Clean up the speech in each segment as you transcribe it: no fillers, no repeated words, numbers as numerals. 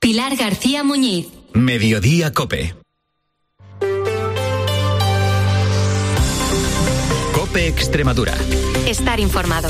Pilar García Muñiz. Mediodía COPE. COPE Extremadura. Estar informado.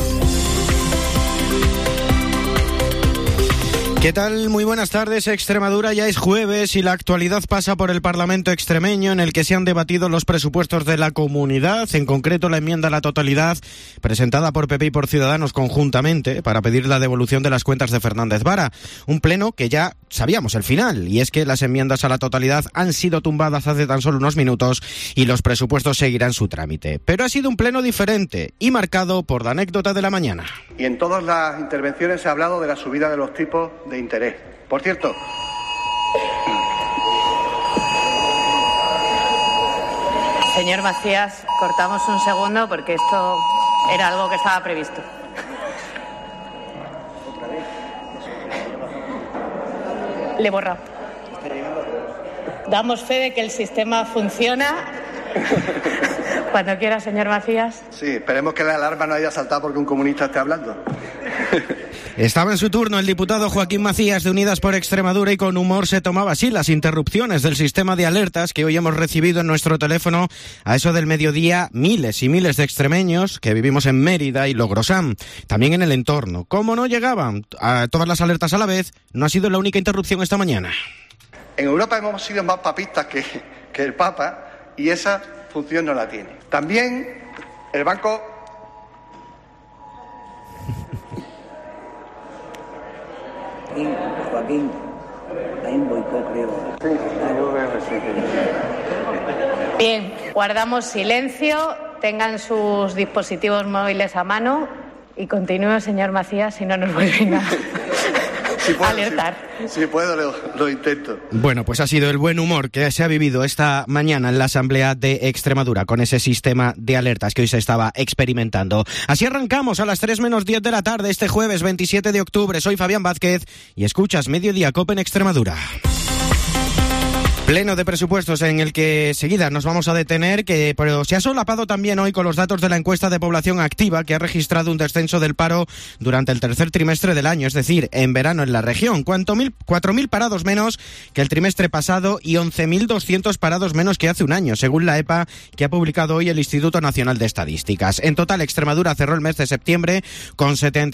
¿Qué tal? Muy buenas tardes. Extremadura, ya es jueves y la actualidad pasa por el Parlamento extremeño, en el que se han debatido los presupuestos de la comunidad, en concreto la enmienda a la totalidad presentada por PP y por Ciudadanos conjuntamente para pedir la devolución de las cuentas de Fernández Vara. Un pleno que ya sabíamos el final, y es que las enmiendas a la totalidad han sido tumbadas hace tan solo unos minutos y los presupuestos seguirán su trámite. Pero ha sido un pleno diferente y marcado por la anécdota de la mañana. Y en todas las intervenciones se ha hablado de la subida de los tipos de interés. Por cierto, señor Macías, cortamos un segundo porque esto era algo que estaba previsto. Le he borrado. Damos fe de que el sistema funciona. Cuando quiera, señor Macías. Sí, esperemos que la alarma no haya saltado porque un comunista esté hablando. Estaba en su turno el diputado Joaquín Macías de Unidas por Extremadura y con humor se tomaba así las interrupciones del sistema de alertas que hoy hemos recibido en nuestro teléfono a eso del mediodía. Miles y miles de extremeños que vivimos en Mérida y Logrosán, también en el entorno. Como no llegaban a todas las alertas a la vez, no ha sido la única interrupción esta mañana. En Europa hemos sido más papistas que el Papa y esa función no la tiene. También el banco... Joaquín, hay un boicot, creo. Bien, guardamos silencio, tengan sus dispositivos móviles a mano y continúe, señor Macías, si no nos vuelven a alertar. Si puedo, lo intento. Bueno, pues ha sido el buen humor que se ha vivido esta mañana en la Asamblea de Extremadura con ese sistema de alertas que hoy se estaba experimentando. Así arrancamos a las 3 menos 10 de la tarde este jueves 27 de octubre. Soy Fabián Vázquez y escuchas Mediodía COPE en Extremadura. Pleno de presupuestos en el que seguida nos vamos a detener, pero se ha solapado también hoy con los datos de la encuesta de población activa, que ha registrado un descenso del paro durante el tercer trimestre del año, es decir, en verano en la región. 4.000 parados menos que el trimestre pasado y 11.200 parados menos que hace un año, según la EPA que ha publicado hoy el Instituto Nacional de Estadísticas. En total, Extremadura cerró el mes de septiembre con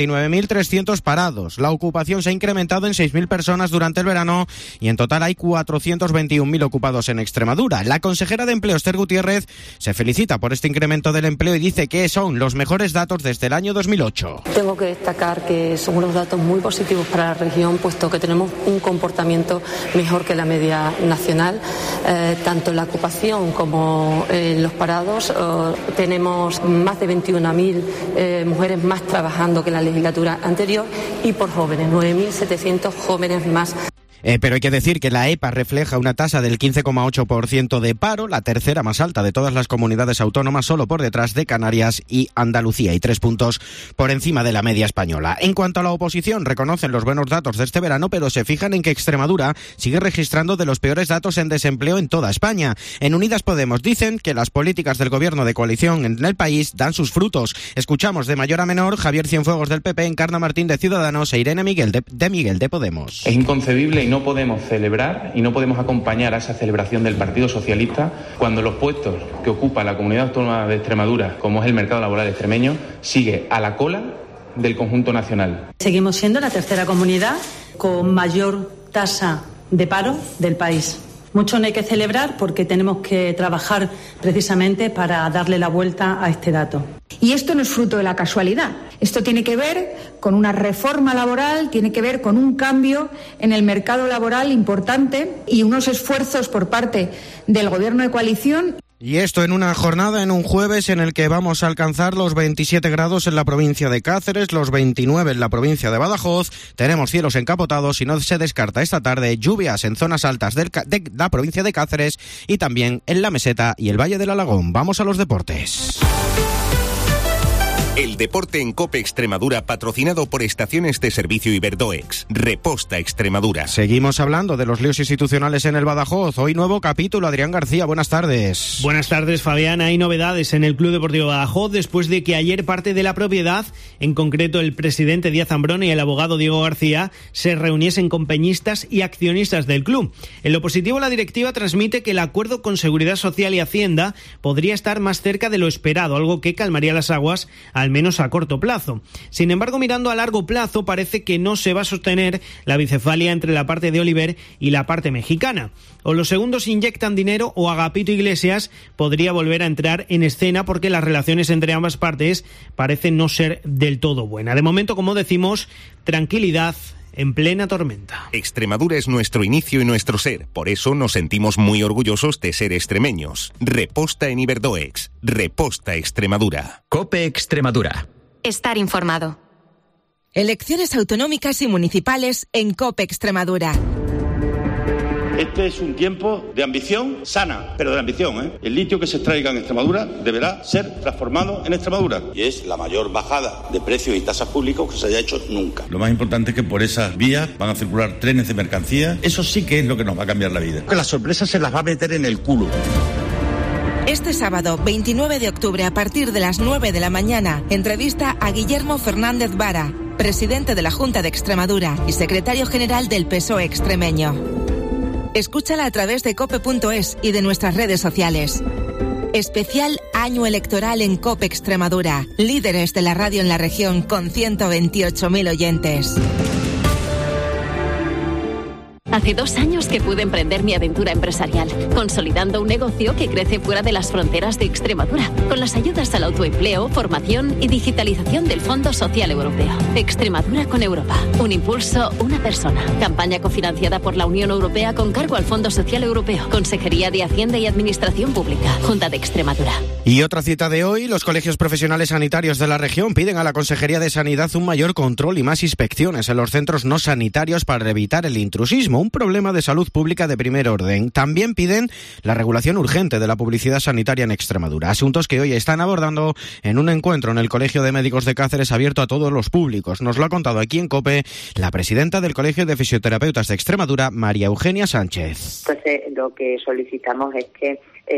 79.300 parados. La ocupación se ha incrementado en 6.000 personas durante el verano y en total hay 421.000 ocupados en Extremadura. La consejera de Empleo, Esther Gutiérrez, se felicita por este incremento del empleo y dice que son los mejores datos desde el año 2008. Tengo que destacar que son unos datos muy positivos para la región, puesto que tenemos un comportamiento mejor que la media nacional. Tanto en la ocupación como en los parados tenemos más de 21.000 mujeres más trabajando que en la legislatura anterior y por jóvenes, 9.700 jóvenes más. Pero hay que decir que la EPA refleja una tasa del 15,8% de paro, la tercera más alta de todas las comunidades autónomas, solo por detrás de Canarias y Andalucía, y 3 puntos por encima de la media española. En cuanto a la oposición, reconocen los buenos datos de este verano, pero se fijan en que Extremadura sigue registrando de los peores datos en desempleo en toda España. En Unidas Podemos dicen que las políticas del gobierno de coalición en el país dan sus frutos. Escuchamos de mayor a menor Javier Cienfuegos del PP, Encarna Martín de Ciudadanos e Irene Miguel de Podemos. Es inconcebible y no podemos celebrar y no podemos acompañar a esa celebración del Partido Socialista cuando los puestos que ocupa la Comunidad Autónoma de Extremadura, como es el mercado laboral extremeño, sigue a la cola del conjunto nacional. Seguimos siendo la tercera comunidad con mayor tasa de paro del país. Mucho no hay que celebrar porque tenemos que trabajar precisamente para darle la vuelta a este dato. Y esto no es fruto de la casualidad. Esto tiene que ver con una reforma laboral, tiene que ver con un cambio en el mercado laboral importante y unos esfuerzos por parte del Gobierno de coalición. Y esto en una jornada, en un jueves en el que vamos a alcanzar los 27 grados en la provincia de Cáceres, los 29 en la provincia de Badajoz. Tenemos cielos encapotados y no se descarta esta tarde lluvias en zonas altas de la provincia de Cáceres y también en la Meseta y el Valle del Alagón. Vamos a los deportes. El deporte en COPE Extremadura, patrocinado por Estaciones de Servicio Iberdoex. Reposta Extremadura. Seguimos hablando de los líos institucionales en el Badajoz. Hoy nuevo capítulo. Adrián García, buenas tardes. Buenas tardes, Fabián. Hay novedades en el Club Deportivo Badajoz después de que ayer parte de la propiedad, en concreto el presidente Díaz Ambrón y el abogado Diego García, se reuniesen con peñistas y accionistas del club. En lo positivo, la directiva transmite que el acuerdo con Seguridad Social y Hacienda podría estar más cerca de lo esperado, algo que calmaría las aguas, al menos a corto plazo. Sin embargo, mirando a largo plazo, parece que no se va a sostener la bicefalia entre la parte de Oliver y la parte mexicana. O los segundos inyectan dinero o Agapito Iglesias podría volver a entrar en escena porque las relaciones entre ambas partes parecen no ser del todo buenas. De momento, como decimos, tranquilidad en plena tormenta. Extremadura es nuestro inicio y nuestro ser. Por eso nos sentimos muy orgullosos de ser extremeños. Reposta en Iberdoex. Reposta Extremadura. COPE Extremadura. Estar informado. Elecciones autonómicas y municipales en COPE Extremadura. Este es un tiempo de ambición sana, pero de ambición, ¿eh? El litio que se extraiga en Extremadura deberá ser transformado en Extremadura. Y es la mayor bajada de precios y tasas públicos que se haya hecho nunca. Lo más importante es que por esas vías van a circular trenes de mercancías. Eso sí que es lo que nos va a cambiar la vida. Que las sorpresas se las va a meter en el culo. Este sábado, 29 de octubre, a partir de las 9 de la mañana, entrevista a Guillermo Fernández Vara, presidente de la Junta de Extremadura y secretario general del PSOE extremeño. Escúchala a través de cope.es y de nuestras redes sociales. Especial Año Electoral en COPE Extremadura. Líderes de la radio en la región con 128.000 oyentes. Hace 2 años que pude emprender mi aventura empresarial, consolidando un negocio que crece fuera de las fronteras de Extremadura, con las ayudas al autoempleo, formación y digitalización del Fondo Social Europeo. Extremadura con Europa. Un impulso, una persona. Campaña cofinanciada por la Unión Europea con cargo al Fondo Social Europeo. Consejería de Hacienda y Administración Pública. Junta de Extremadura. Y otra cita de hoy, los colegios profesionales sanitarios de la región piden a la Consejería de Sanidad un mayor control y más inspecciones en los centros no sanitarios para evitar el intrusismo, un problema de salud pública de primer orden. También piden la regulación urgente de la publicidad sanitaria en Extremadura, asuntos que hoy están abordando en un encuentro en el Colegio de Médicos de Cáceres abierto a todos los públicos. Nos lo ha contado aquí en COPE la presidenta del Colegio de Fisioterapeutas de Extremadura, María Eugenia Sánchez. Pues lo que solicitamos es que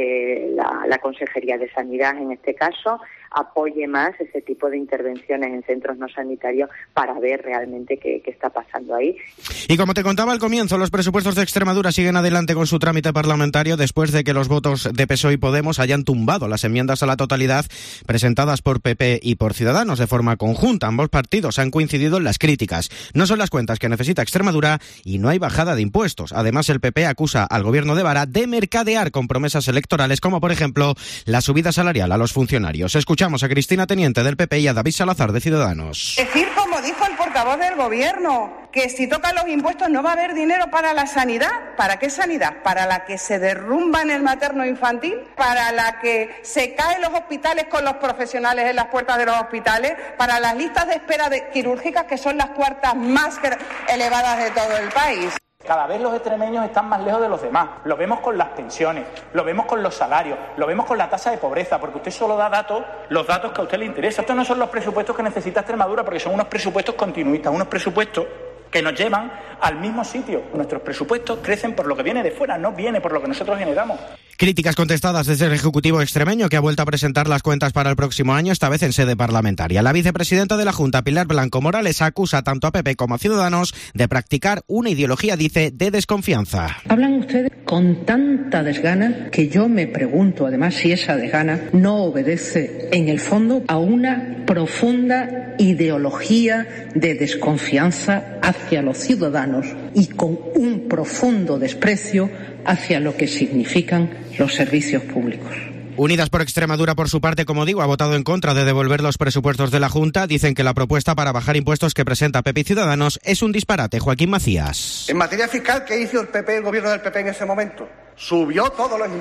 la Consejería de Sanidad, en este caso, apoye más ese tipo de intervenciones en centros no sanitarios para ver realmente qué está pasando ahí. Y como te contaba al comienzo, los presupuestos de Extremadura siguen adelante con su trámite parlamentario después de que los votos de PSOE y Podemos hayan tumbado las enmiendas a la totalidad presentadas por PP y por Ciudadanos de forma conjunta. Ambos partidos han coincidido en las críticas. No son las cuentas que necesita Extremadura y no hay bajada de impuestos. Además, el PP acusa al gobierno de Vara de mercadear con promesas electorales, como por ejemplo la subida salarial a los funcionarios. Escuchamos a Cristina Teniente del PP y a David Salazar de Ciudadanos. Decir, como dijo el portavoz del gobierno, que si tocan los impuestos no va a haber dinero para la sanidad. ¿Para qué sanidad? ¿Para la que se derrumba en el materno infantil? ¿Para la que se caen los hospitales con los profesionales en las puertas de los hospitales? ¿Para las listas de espera quirúrgicas, que son las cuartas más elevadas de todo el país? Cada vez los extremeños están más lejos de los demás. Lo vemos con las pensiones, lo vemos con los salarios, lo vemos con la tasa de pobreza, porque usted solo da los datos que a usted le interesa. Estos no son los presupuestos que necesita Extremadura, porque son unos presupuestos continuistas, unos presupuestos que nos llevan al mismo sitio. Nuestros presupuestos crecen por lo que viene de fuera, no viene por lo que nosotros generamos. Críticas contestadas desde el Ejecutivo extremeño, que ha vuelto a presentar las cuentas para el próximo año, esta vez en sede parlamentaria. La vicepresidenta de la Junta, Pilar Blanco Morales, acusa tanto a PP como a Ciudadanos de practicar una ideología, dice, de desconfianza. Hablan ustedes con tanta desgana que yo me pregunto, además, si esa desgana no obedece, en el fondo, a una profunda ideología de desconfianza hacia los ciudadanos y con un profundo desprecio hacia lo que significan los servicios públicos. Unidas por Extremadura, por su parte, como digo, ha votado en contra de devolver los presupuestos de la Junta. Dicen que la propuesta para bajar impuestos que presenta PP y Ciudadanos es un disparate. Joaquín Macías. En materia fiscal, ¿qué hizo el PP, el gobierno del PP en ese momento? Subió todos los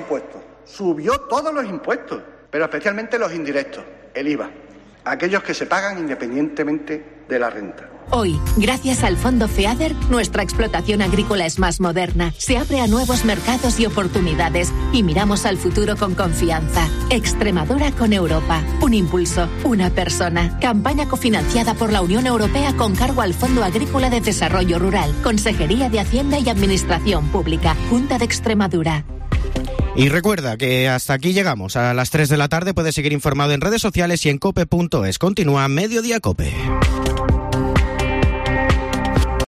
impuestos, pero especialmente los indirectos, el IVA, aquellos que se pagan independientemente de la renta. Hoy, gracias al Fondo FEADER, nuestra explotación agrícola es más moderna, se abre a nuevos mercados y oportunidades y miramos al futuro con confianza. Extremadura con Europa. Un impulso, una persona. Campaña cofinanciada por la Unión Europea con cargo al Fondo Agrícola de Desarrollo Rural, Consejería de Hacienda y Administración Pública, Junta de Extremadura. Y recuerda que hasta aquí llegamos. A las 3 de la tarde puedes seguir informado en redes sociales y en cope.es. Continúa Mediodía Cope.